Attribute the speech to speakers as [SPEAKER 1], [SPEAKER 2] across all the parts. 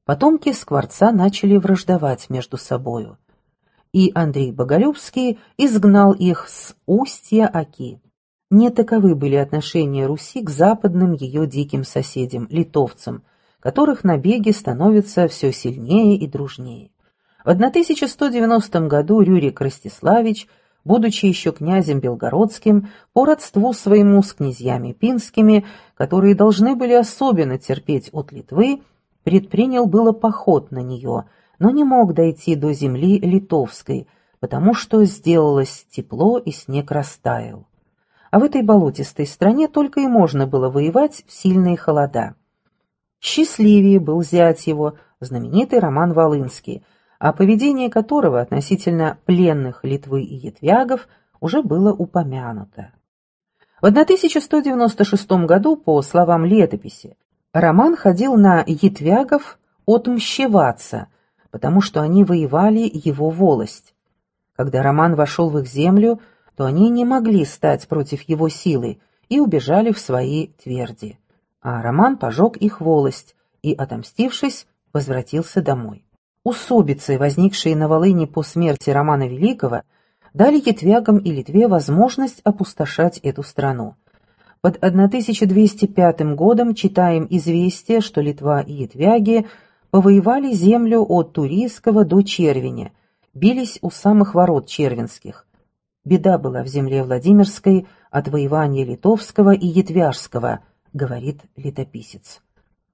[SPEAKER 1] Потомки Скворца начали враждовать между собою, и Андрей Боголюбский изгнал их с устья Оки. Не таковы были отношения Руси к западным ее диким соседям, литовцам, которых набеги становятся все сильнее и дружнее. В 1190 году Рюрик Ростиславич, будучи еще князем белгородским, по родству своему с князьями пинскими, которые должны были особенно терпеть от Литвы, предпринял было поход на нее, но не мог дойти до земли литовской, потому что сделалось тепло и снег растаял. А в этой болотистой стране только и можно было воевать в сильные холода. Счастливее был зять его, знаменитый Роман Волынский, о поведении которого относительно пленных Литвы и ятвягов уже было упомянуто. В 1196 году, по словам летописи, Роман ходил на ятвягов отмщеваться, потому что они воевали его волость. Когда Роман вошел в их землю, то они не могли стать против его силы и убежали в свои тверди. А Роман пожег их волость и, отомстившись, возвратился домой. Усобицы, возникшие на Волыни по смерти Романа Великого, дали ятвягам и Литве возможность опустошать эту страну. Под 1205 годом читаем известие, что Литва и ятвяги повоевали землю от Турийского до Червеня, бились у самых ворот червенских. Беда была в земле Владимирской от воевания литовского и ятвяжского, говорит летописец.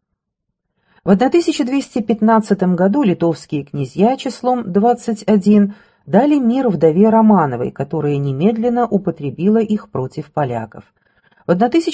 [SPEAKER 1] В 1215 году литовские князья числом 21 дали мир вдове Романовой, которая немедленно употребила их против поляков. В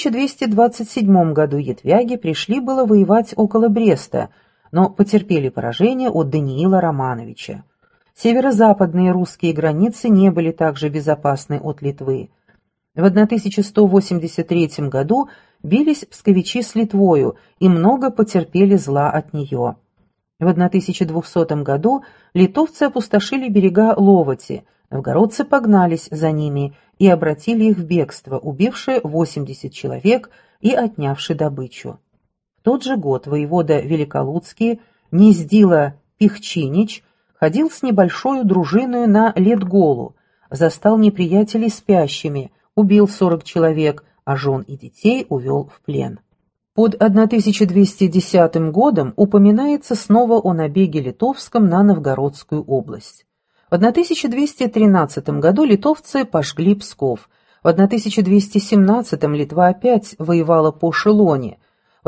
[SPEAKER 1] 1227 году ятвяги пришли было воевать около Бреста, но потерпели поражение от Даниила Романовича. Северо-западные русские границы не были также безопасны от Литвы. В 1183 году бились псковичи с Литвою и много потерпели зла от нее. В 1200 году литовцы опустошили берега Ловоти, новгородцы погнались за ними и обратили их в бегство, убивши 80 человек и отнявши добычу. В тот же год воевода Великолуцкий Нездила Пихчинич ходил с небольшой дружиной на Ледголу, застал неприятелей спящими, убил 40 человек, а жен и детей увел в плен. Под 1210 годом упоминается снова о набеге литовском на Новгородскую область. В 1213 году литовцы пожгли Псков, в 1217 Литва опять воевала по Шелоне, в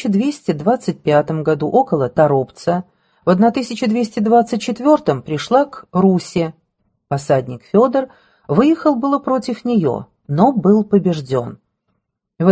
[SPEAKER 1] 1225 году около Торопца, в 1224 пришла к Руси. Посадник Федор выехал было против нее, но был побежден. В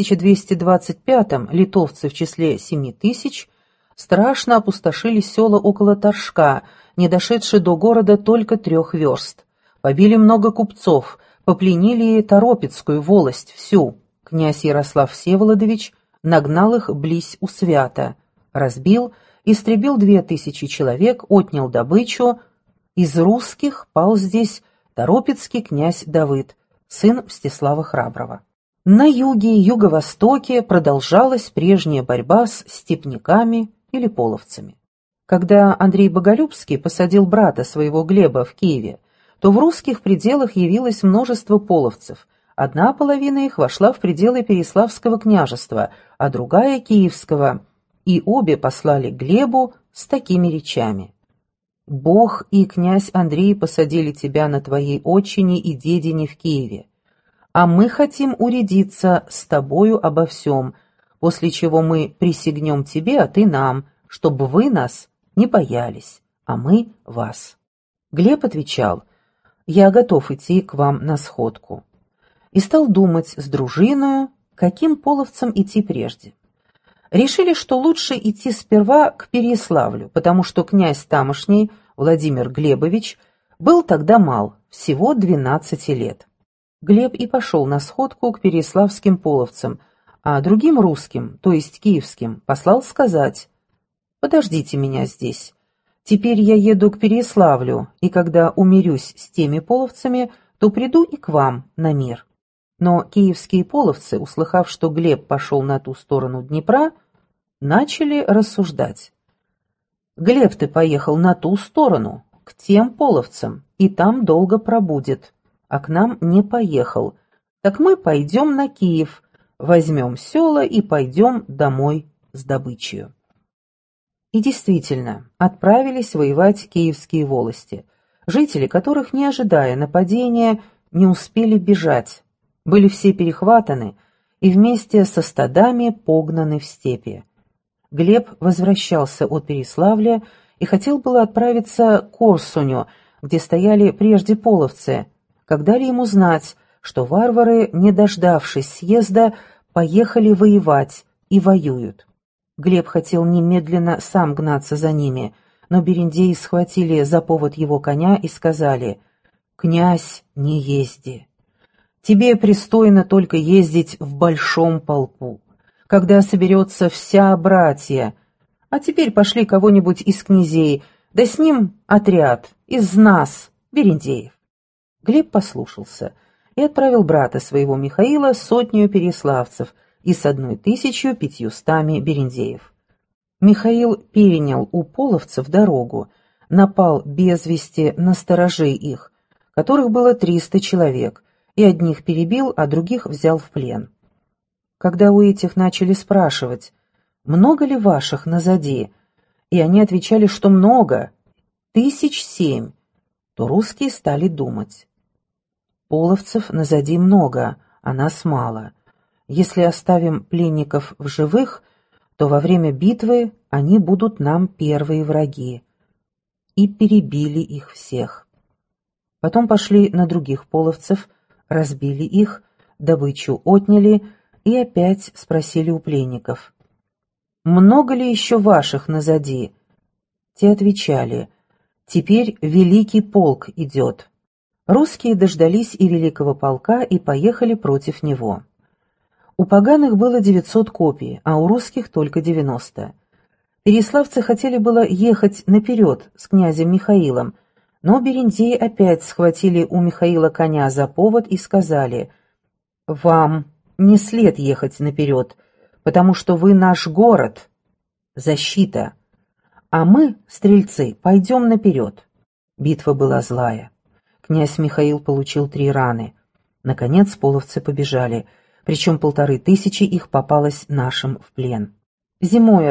[SPEAKER 1] 1225 литовцы в числе 7000 страшно опустошили села около Торжка, не дошедшие до города только 3 верст. Побили много купцов, попленили Торопецкую волость всю. Князь Ярослав Всеволодович нагнал их близь у Свята, разбил, истребил 2000 человек, отнял добычу. Из русских пал здесь торопецкий князь Давыд, сын Мстислава Храброго. На юге и юго-востоке продолжалась прежняя борьба с степняками или половцами. Когда Андрей Боголюбский посадил брата своего Глеба в Киеве, то в русских пределах явилось множество половцев. Одна половина их вошла в пределы Переславского княжества, а другая — Киевского, и обе послали Глебу с такими речами: «Бог и князь Андрей посадили тебя на твоей отчине и дедине в Киеве, а мы хотим урядиться с тобою обо всем, после чего мы присягнем тебе, а ты нам, чтобы вы нас не боялись, а мы вас». Глеб отвечал: «Я готов идти к вам на сходку». И стал думать с дружиною, каким половцам идти прежде. Решили, что лучше идти сперва к Переяславлю, потому что князь тамошний, Владимир Глебович, был тогда мал, всего 12 лет. Глеб и пошел на сходку к переяславским половцам, а другим русским, то есть киевским, послал сказать: «Подождите меня здесь. Теперь я еду к Переяславлю, и когда умирюсь с теми половцами, то приду и к вам на мир». Но киевские половцы, услыхав, что Глеб пошел на ту сторону Днепра, начали рассуждать: Глеб-то поехал на ту сторону, к тем половцам, и там долго пробудет, а к нам не поехал. Так мы пойдем на Киев, возьмем села и пойдем домой с добычей». И действительно, отправились воевать киевские волости, жители которых, не ожидая нападения, не успели бежать, были все перехватаны и вместе со стадами погнаны в степи. Глеб возвращался от Переславля и хотел было отправиться к Корсуню, где стояли прежде половцы, как дали ему знать, что варвары, не дождавшись съезда, поехали воевать и воюют. Глеб хотел немедленно сам гнаться за ними, но берендеи схватили за повод его коня и сказали: «Князь, не езди. Тебе пристойно только ездить в большом полку, когда соберется вся братья. А теперь пошли кого-нибудь из князей, да с ним отряд из нас, берендеев». Глеб послушался и отправил брата своего Михаила с 100 переславцев и с 1500 берендеев. Михаил перенял у половцев дорогу, напал без вести на сторожей их, которых было 300 человек, и одних перебил, а других взял в плен. Когда у этих начали спрашивать, много ли ваших назади, и они отвечали, что много, 7 000, то русские стали думать: половцев назади много, а нас мало. Если оставим пленников в живых, то во время битвы они будут нам первые враги. И перебили их всех. Потом пошли на других половцев, разбили их, добычу отняли и опять спросили у пленников: много ли еще ваших назади? Те отвечали: теперь великий полк идет. Русские дождались и великого полка и поехали против него. У поганых было 900 копий, а у русских только 90. Переславцы хотели было ехать наперед с князем Михаилом, но берендеи опять схватили у Михаила коня за повод и сказали: «Вам не след ехать наперед, потому что вы наш город, защита, а мы, стрельцы, пойдем наперед». Битва была злая. Князь Михаил получил 3 раны. Наконец половцы побежали, причем 1500 их попалось нашим в плен. Зимой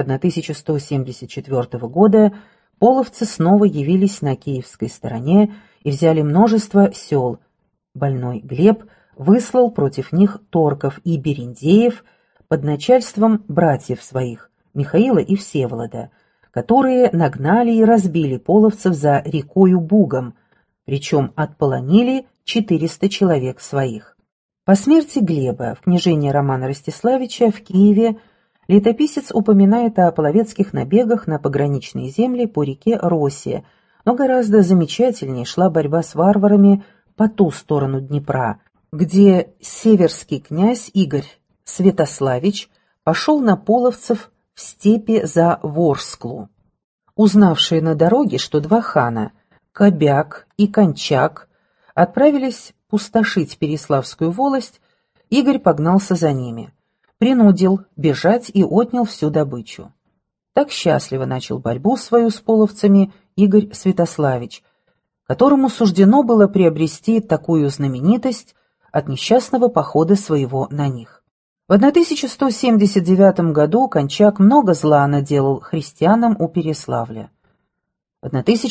[SPEAKER 1] 1174 года половцы снова явились на киевской стороне и взяли множество сел. Больной Глеб выслал против них торков и берендеев под начальством братьев своих, Михаила и Всеволода, которые нагнали и разбили половцев за рекою Бугом, причем отполонили 400 человек своих. По смерти Глеба в княжении Романа Ростиславича в Киеве летописец упоминает о половецких набегах на пограничные земли по реке Росе, но гораздо замечательнее шла борьба с варварами по ту сторону Днепра, где северский князь Игорь Святославич пошел на половцев в степи за Ворсклу. Узнавшие на дороге, что 2 хана, Кобяк и Кончак, отправились пустошить Переславскую волость, Игорь погнался за ними, принудил бежать и отнял всю добычу. Так счастливо начал борьбу свою с половцами Игорь Святославич, которому суждено было приобрести такую знаменитость от несчастного похода своего на них. В 1179 году Кончак много зла наделал христианам у Переславля. В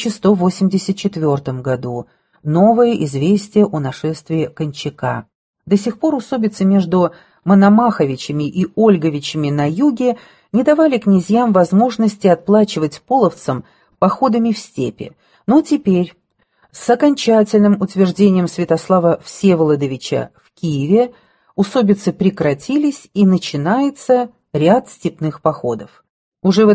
[SPEAKER 1] 1184 году новое известие о нашествии Кончака. До сих пор усобицы между Мономаховичами и Ольговичами на юге не давали князьям возможности отплачивать половцам походами в степи, но теперь, с окончательным утверждением Святослава Всеволодовича в Киеве, усобицы прекратились и начинается ряд степных походов. Уже в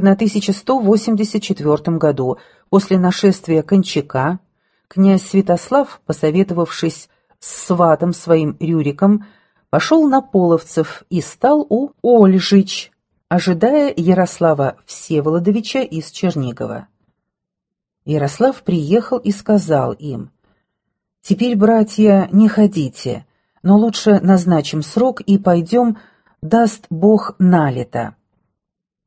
[SPEAKER 1] 1184 году, после нашествия Кончака, князь Святослав, посоветовавшись с сватом своим Рюриком, пошел на половцев и стал у Ольжич, ожидая Ярослава Всеволодовича из Чернигова. Ярослав приехал и сказал им: «Теперь, братья, не ходите, но лучше назначим срок и пойдем, даст Бог, налето».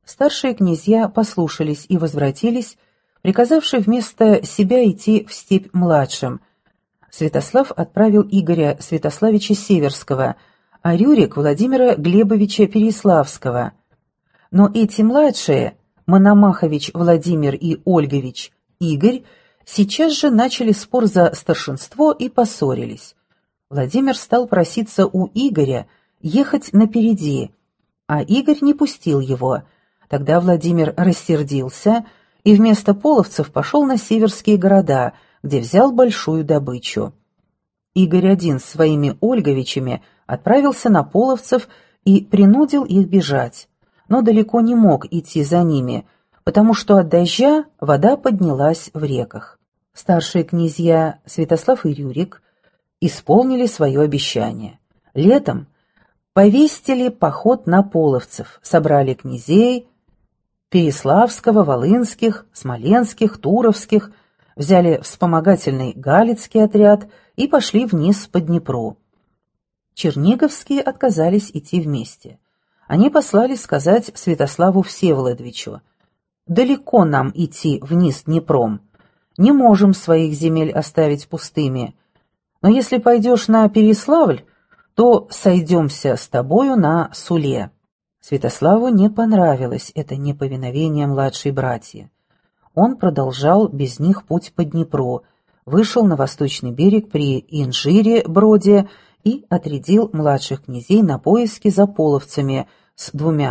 [SPEAKER 1] Старшие князья послушались и возвратились, приказавши вместо себя идти в степь младшим. Святослав отправил Игоря Святославича Северского, а Рюрик Владимира Глебовича Переяславского. Но эти младшие, Мономахович Владимир и Ольгович Игорь, сейчас же начали спор за старшинство и поссорились. Владимир стал проситься у Игоря ехать напереди, а Игорь не пустил его. Тогда Владимир рассердился и вместо половцев пошел на северские города, где взял большую добычу. Игорь один с своими Ольговичами отправился на половцев и принудил их бежать, но далеко не мог идти за ними, потому что от дождя вода поднялась в реках. Старшие князья Святослав и Рюрик исполнили свое обещание. Летом повестили поход на половцев, собрали князей Переславского, Волынских, Смоленских, Туровских, взяли вспомогательный Галицкий отряд и пошли вниз по Днепру. Черниговские отказались идти вместе. Они послали сказать Святославу Всеволодовичу: «Далеко нам идти вниз Днепром, не можем своих земель оставить пустыми, но если пойдешь на Переславль, то сойдемся с тобою на Суле». Святославу не понравилось это неповиновение младшей братьи. Он продолжал без них путь по Днепру, вышел на восточный берег при Инжире-Броде и отрядил младших князей на поиски за половцами с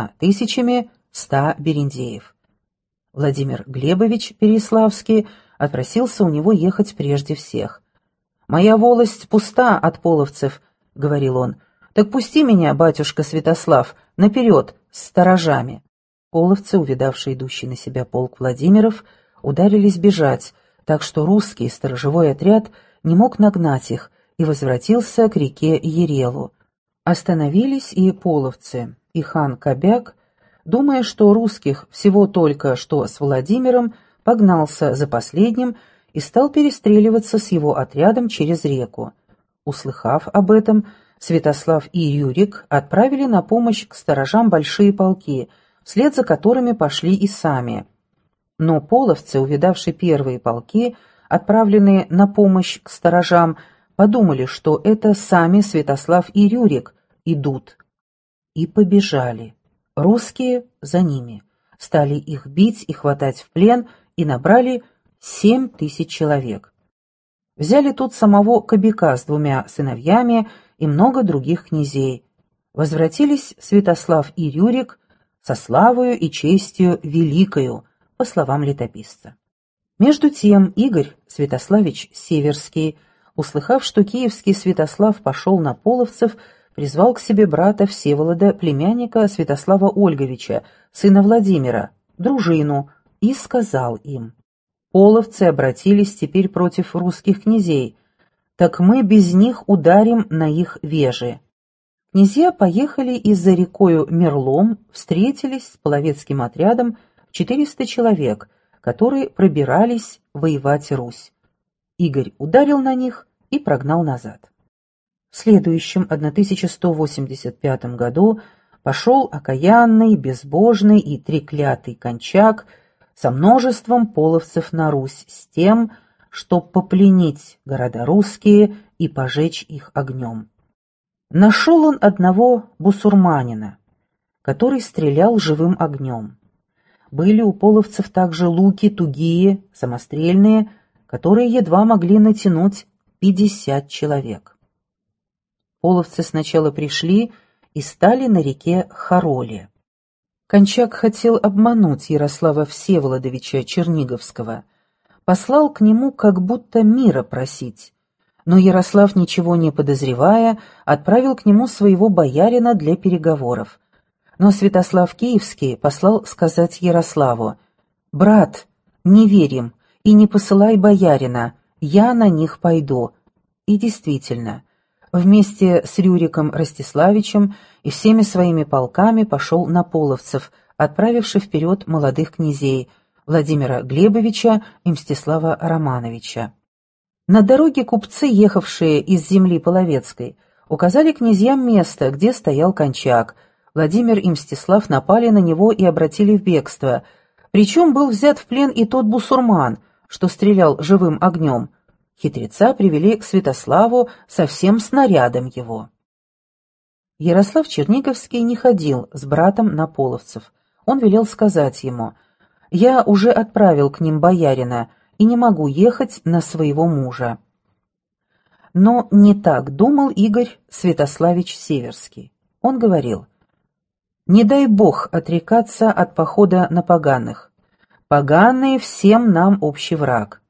[SPEAKER 1] 2100 берендеев. Владимир Глебович Переяславский отпросился у него ехать прежде всех. «Моя волость пуста от половцев», — говорил он, — «так пусти меня, батюшка Святослав, наперед с сторожами». Половцы, увидавшие идущий на себя полк Владимиров, ударились бежать, так что русский сторожевой отряд не мог нагнать их и возвратился к реке Ярелу. Остановились и половцы, и хан Кобяк, думая, что русских всего только что с Владимиром, погнался за последним и стал перестреливаться с его отрядом через реку. Услыхав об этом, Святослав и Рюрик отправили на помощь к сторожам большие полки, вслед за которыми пошли и сами. Но половцы, увидавшие первые полки, отправленные на помощь к сторожам, подумали, что это сами Святослав и Рюрик идут, и побежали. Русские за ними, стали их бить и хватать в плен, и набрали 7000 человек. Взяли тут самого Кобяка с 2 сыновьями и много других князей. Возвратились Святослав и Рюрик со славою и честью великою, по словам летописца. Между тем Игорь Святославич Северский, услыхав, что киевский Святослав пошел на половцев, призвал к себе брата Всеволода, племянника Святослава Ольговича, сына Владимира, дружину, и сказал им: «Половцы обратились теперь против русских князей, так мы без них ударим на их вежи». Князья поехали и за рекою Мерлом встретились с половецким отрядом в 400 человек, которые пробирались воевать Русь. Игорь ударил на них и прогнал назад. В следующем 1185 году пошел окаянный, безбожный и треклятый Кончак со множеством половцев на Русь с тем, чтоб попленить города русские и пожечь их огнем. Нашел он одного бусурманина, который стрелял живым огнем. Были у половцев также луки тугие, самострельные, которые едва могли натянуть 50 человек. Половцы сначала пришли и стали на реке Хароле. Кончак хотел обмануть Ярослава Всеволодовича Черниговского, послал к нему как будто мира просить, но Ярослав, ничего не подозревая, отправил к нему своего боярина для переговоров. Но Святослав Киевский послал сказать Ярославу: «Брат, не верим и не посылай боярина, я на них пойду». И действительно, вместе с Рюриком Ростиславичем и всеми своими полками пошел на половцев, отправивший вперед молодых князей Владимира Глебовича и Мстислава Романовича. На дороге купцы, ехавшие из земли половецкой, указали князьям место, где стоял Кончак, Владимир и Мстислав напали на него и обратили в бегство. Причем был взят в плен и тот бусурман, что стрелял живым огнем. Хитреца привели к Святославу со всем снарядом его. Ярослав Черниговский не ходил с братом на половцев. Он велел сказать ему: «Я уже отправил к ним боярина и не могу ехать на своего мужа». Но не так думал Игорь Святославич Северский. Он говорил: «Не дай Бог отрекаться от похода на поганых. Поганые всем нам общий враг.